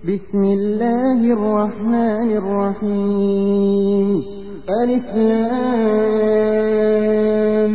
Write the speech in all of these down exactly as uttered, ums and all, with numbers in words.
بسم الله الرحمن الرحيم. ألف لام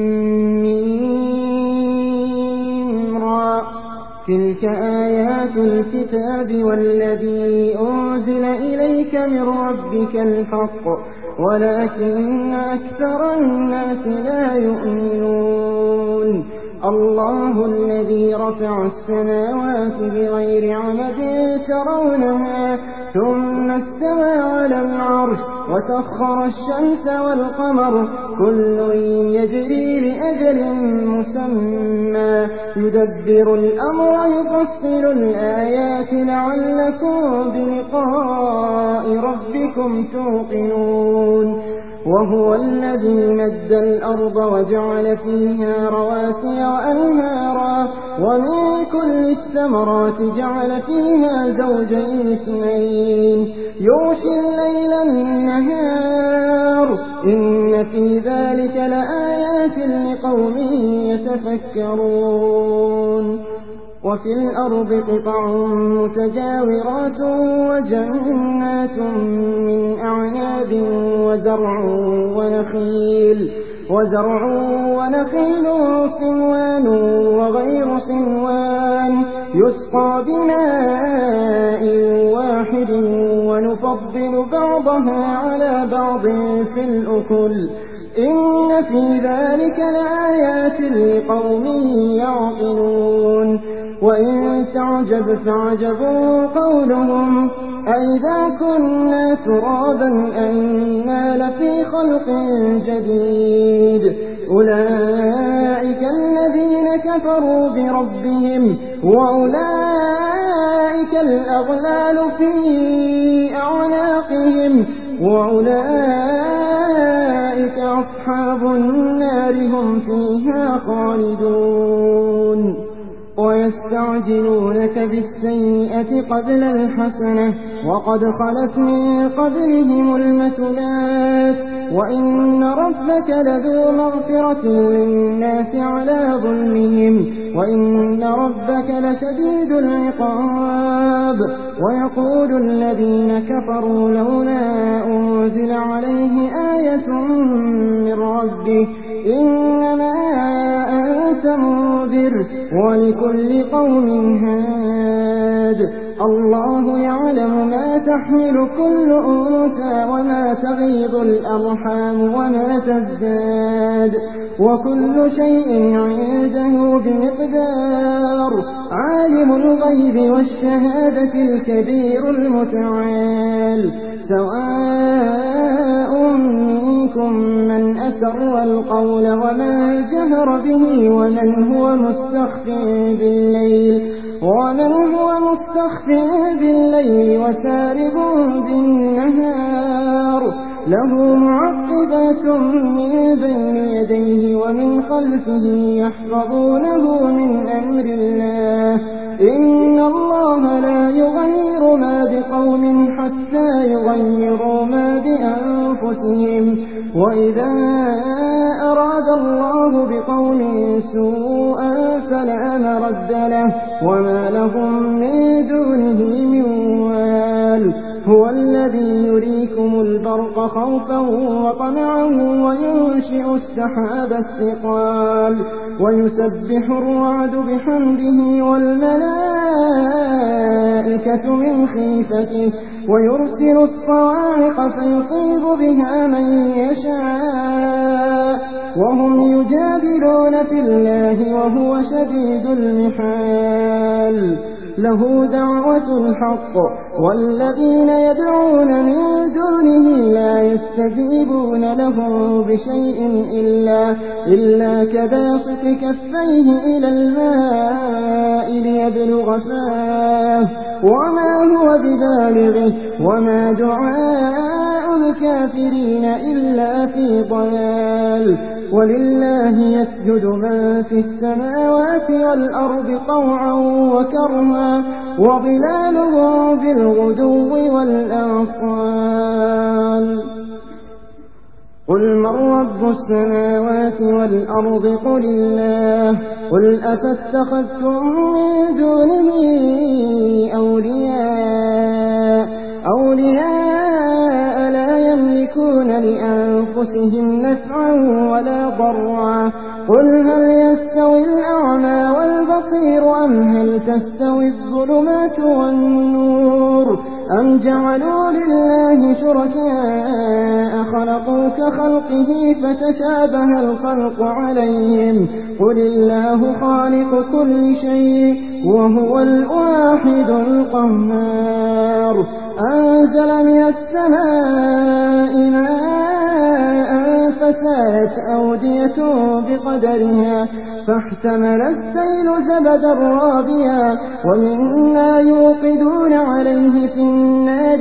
ميم را. تلك آيات الكتاب والذي أنزل إليك من ربك الحق ولكن أكثر الناس لا يؤمنون. الله الذي رفع السماوات بغير عمد ترونها ثم استوى على العرش وسخر الشمس والقمر كل يجري لأجل مسمى يدبر الأمر يفصل الآيات لعلكم بلقاء ربكم توقنون. وهو الذي مد الأرض وجعل فيها رواسي وأنهارا ومن كل الثمرات جعل فيها زوجين اثنين يغشي الليل النهار إن في ذلك لآيات لقوم يتفكرون. وفي الأرض قطع متجاورات وجنات من أعناب وزرع ونخيل وزرع ونخيل صنوان وغير صنوان يسقى بماء واحد ونفضل بعضها على بعض في الأكل إن في ذلك لآيات لقوم يعقلون. وإن تعجب فعجب قولهم أئذا كنا ترابا أئنا لفي خلق جديد أولئك الذين كفروا بربهم وأولئك الأغلال في أعناقهم وأولئك أصحاب النار هم فيها خالدون. ويستعجلونك بالسيئة قبل الحسنة وقد خلت من قبلهم المثلات وإن ربك لذو مغفرة للناس على ظلمهم وإن ربك لشديد العقاب. ويقول الذين كفروا لولا أنزل عليه آية من ربه إنما أنت منذر ولكل قوم هاد الله يعلم ما تحمل كل أنثى وما تغيض الأرحام وما تزداد وكل شيء عنده بمقدار. عالم الغيب والشهادة الكبير المتعال سواء منكم من أسر القول ومن جهر به ومن هو مستخف بالليل ومن هو مستخف بالليل وسارب بالنهار له معقبات من بين يديه ومن خلفه يحفظونه من أمر الله إن الله لا يغير ما بقوم حتى يغيروا ما بأنفسهم وإذا أراد الله بقوم سوءا فلا مرد له وما لهم من دونه من وال. هو الذي يريكم البرق خوفا وطمعا وينشئ السحاب الثقال ويسبح الرعد بحمده والملائكة من خيفته ويرسل الصواعق فيصيب بها من يشاء وهم يجادلون في الله وهو شديد المحال. له دعوة الحق والذين يدعون من دونه لا يستجيبون له بشيء إلا, إلا كباسط كفيه إلى الماء ليبلغ فاه وما هو ببالغه وما دعاء الكافرين إلا في ضلال. ولله يسجد من في السماوات والأرض طوعا وكرها وظلالهم بالغدو والآصال. قل من رب السماوات والأرض قل الله قل أفاتخذتم من دونه أولياء هل تستوي الظلمات والنور أم جعلوا لله شركاء خلقوا كخلقه فتشابه الخلق عليهم قل الله خالق كل شيء وهو الواحد القهار أنزل من السماء ماء فسالت أودية بقدرها فاحتمل السيل زبدا رابيا ومما يوقدون عليه في النار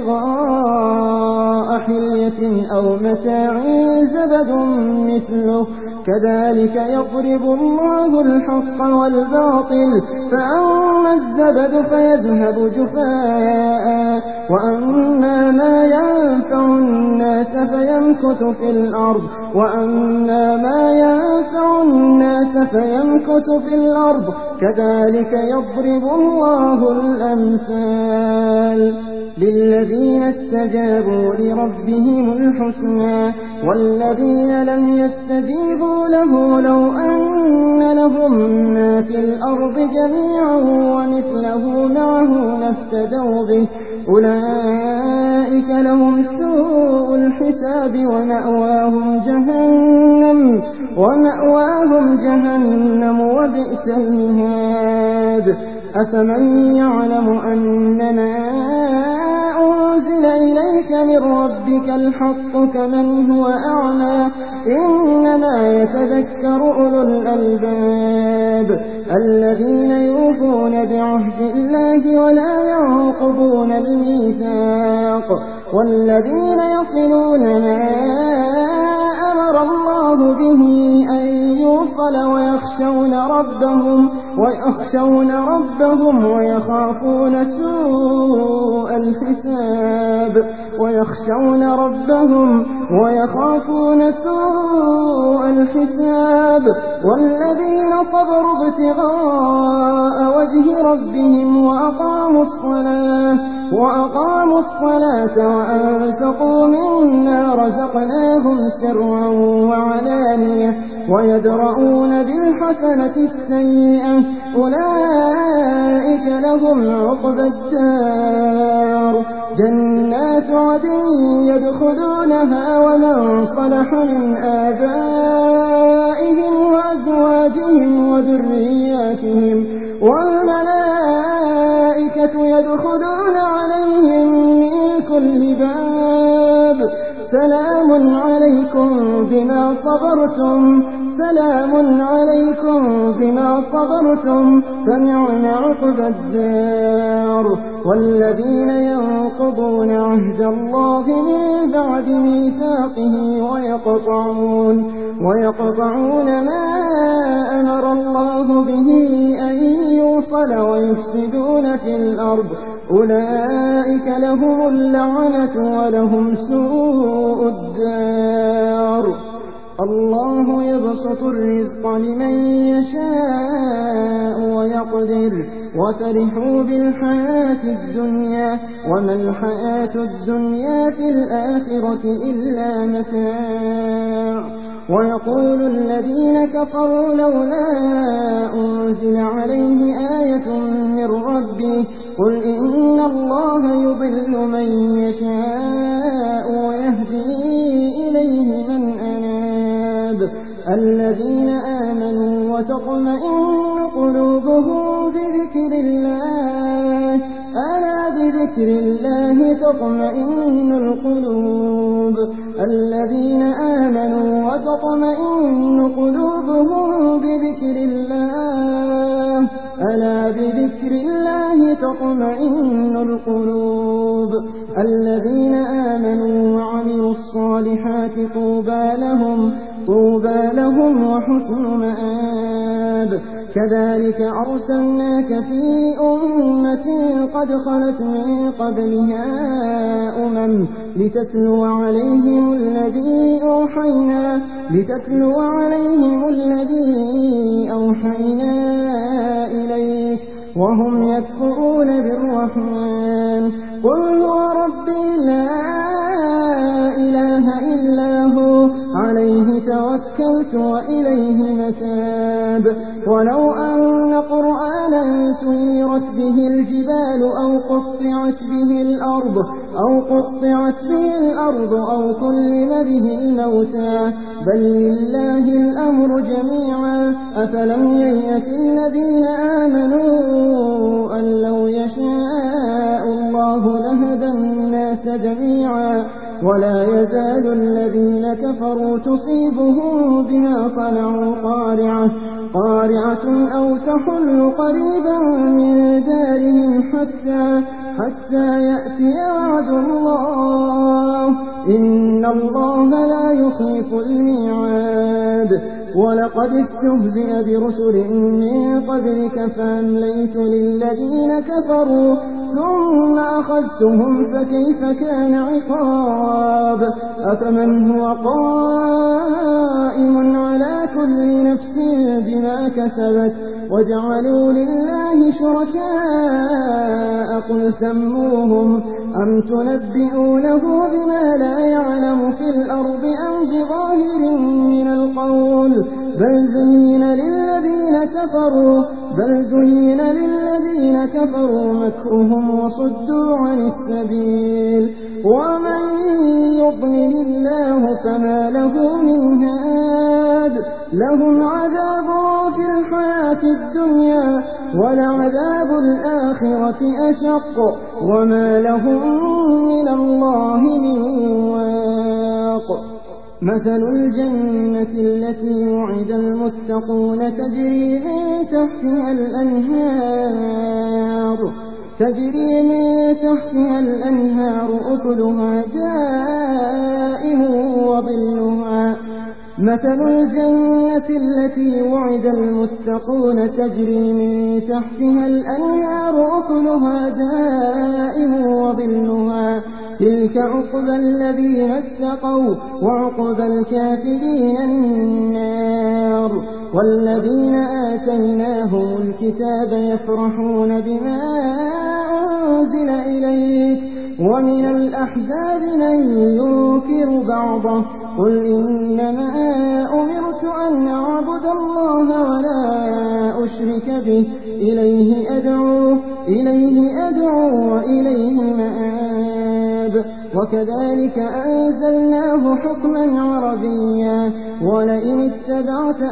ابتغاء حلية أو متاع زبد مثله كذلك يضرب الله الحق والباطل فأما الزبد فيذهب جفاء وأما ما ينفع الناس فيمكث في الأرض وأما ما ينفع الناس فيمكث في الأرض كذلك يضرب الله الأمثال للذين استجابوا لربهم الحسنى والذين لم يستجيبوا له لو أن لهم ما في الأرض جميعا ومثله معه لافتدوا به أولئك لهم سوء الحساب ومأواهم جهنم ومأواهم جهنم وبئس المهاد أفمن يعلم أنما أنزل إليك من ربك الحق كمن هو أعمى إنما يتذكر أولو الألباب الذين يوفون بعهد الله ولا ينقضون الميثاق والذين يصلون ما أمر الله به أن يوصل ويخشون ربهم ويخشون ربهم ويخافون سوء الحساب ويخشون ربهم ويخافون سوء الحساب والذين صبروا ابتغاء وجه ربهم وأقاموا الصلاة وأقاموا الصلاة وأنفقوا مما رزقناهم سرا وعلانية ويدرؤون بالحسنة السيئة أولئك لهم عقبى الدار جنات عدن يدخلونها ومن صلح من آبائهم وأزواجهم وذرياتهم والملائكة يدخلون عليهم من كل باب سلام عليكم بما صبرتم سلام عليكم بما صبرتم فنعم عقبى الدار والذين ينقضون عهد الله من بعد ميثاقه ويقطعون ويقطعون ما أمر الله به أن يوصل ويفسدون في الأرض أولئك لهم اللعنة ولهم سوء الدار الله يبسط الرزق لمن يشاء ويقدر وفرحوا بالحياة الدنيا وما الحياة الدنيا في الآخرة إلا متاع ويقول الذين كفروا لولا أنزل عليه آية من ربه قل إن الله يضل من يشاء ويهدي إليه من أناب الذين آمنوا وتطمئن قلوبهم بذكر الله ألا بذكر الله تطمئن القلوب الذين آمنوا وتطمئن قلوبهم بذكر الله ألا بذكر الله تطمئن القلوب الذين آمنوا وعملوا الصالحات طوبى لهم طوبى لهم وحسن مآب كذلك أرسلناك في أمة قد خلت من قبلها أمم لتتلو عليهم الذي أوحينا لتتلو عليهم الذي أوحينا إليك وهم يكفرون بالرحمن قل هو ربي لا إله إلا هو عليه توكلت وإليه متاب ولو أن قرآنا أن سيرت به الجبال أو قطعت به الأرض أو قطعت به الأرض أو كلم به الموتى بل لله الأمر جميعا أفلم ييأس الذين آمنوا أن لو يشاء الله لهدى الناس جميعا ولا يزال الذين كفروا تصيبهم بما صنعوا قارعة قارعة أو تحل قريبا من دارهم حتى حتى يأتي وعد الله إن الله لا يخلف الميعاد ولقد استهزئ برسل من قبلك فأمليت للذين كفروا ثم أخذتهم فكيف كان عقاب أفمن هو قائم على كل نفس بما كسبت وجعلوا لله شركاء قل سموهم أم تنبئونه بما لا يعلم في الأرض أم بظاهر من القول بل زين للذين كفروا بل زين للذين كفروا مكرهم وصدوا عن السبيل ومن يضلل الله فما له من هاد لهم عذاب في الحياة الدنيا ولعذاب الآخرة أشق وما لهم من الله من واق مثل الجنة التي وعد المتقون تجري من تحتها الأنهار تجري من تحتها الأنهار أكلها دائم وظلها مثل الجنة التي وعد المتقون تجري من تحتها الأنهار أكلها دائم وظلها تلك عقبى الذين اتقوا وعقبى الكافرين النار والذين آتيناهم الكتاب يفرحون بما أنزل إليك ومن الأحزاب من ينكر بعضه قل إنما أمرت أن أعبد الله ولا أشرك به إليه أدعو إليه أدعو وإليه مآب وكذلك أنزلناه حكما عربيا ولئن اتبعت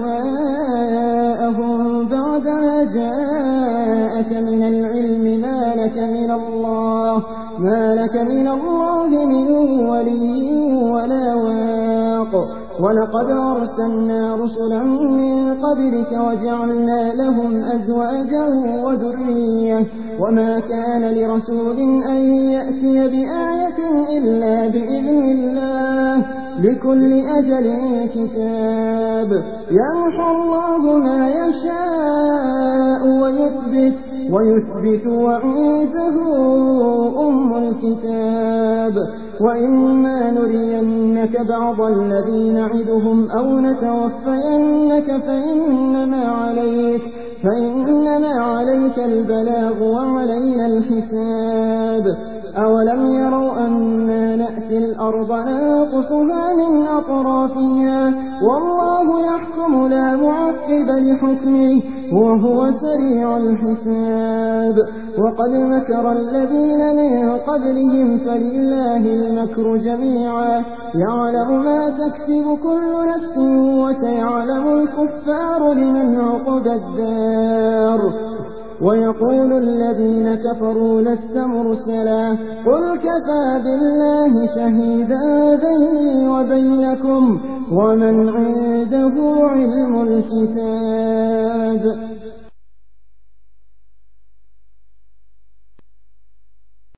أهواءهم بعدما جاءك من العلم ما لك من الله ما لك من الله من ولي ولا واق ولقد أرسلنا رسلا من قبلك وجعلنا لهم أزواجا وذرية وما كان لرسول أن يأتي بآية إلا بإذن الله لكل أجل كتاب يمحو الله ما يشاء ويثبت ويثبت وعنده أم الكتاب وإما نرينك بعض الذي نعدهم أو نتوفينك فإنما عليك فإنما عليك البلاغ وعلينا الحساب أولم يروا أنا نأتي الأرض ننقصها من أطرافها والله يحكم لا معقب لحكمه وهو سريع الحساب وقد مكر الذين من قبلهم فلله المكر جميعا يعلم ما تكسب كل نفس وسيعلم الكفار لمن عقبى الدار ويقول الذين كفروا لست مرسلا قل كفى بالله شهيدا بيني وبينكم ومن عنده علم الكتاب